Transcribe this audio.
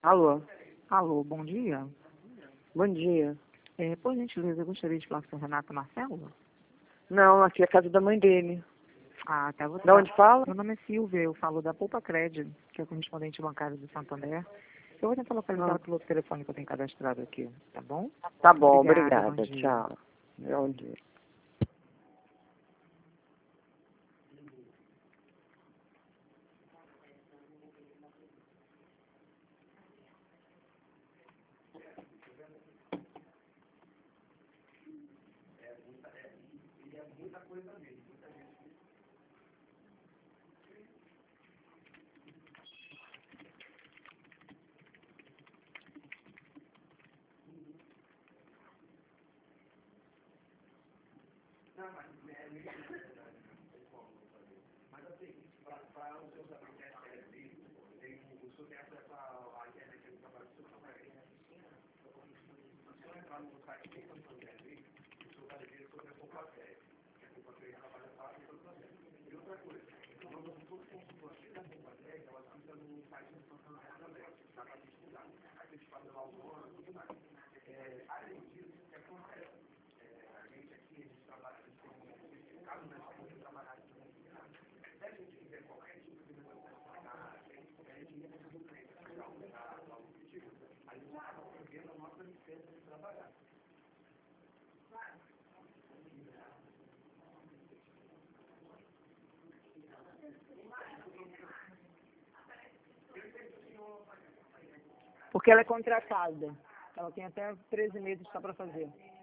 Alô, Alô, bom dia. bom dia. Por gentileza, eu gostaria de falar com o senhor Renato Marcelo. Não, aqui é a casa da mãe dele. Ah, tá. Você De onde fala? Meu nome é Silvia, eu falo da Poupa Cred, que é correspondente bancário do Santander. Eu vou tentar localizar pelo telefone que eu tenho cadastrado aqui, tá bom? Tá bom, Obrigada, bom obrigada. dia. Tchau. Bom dia. Porque ela é contratada. Ela tem até 13 meses só para fazer.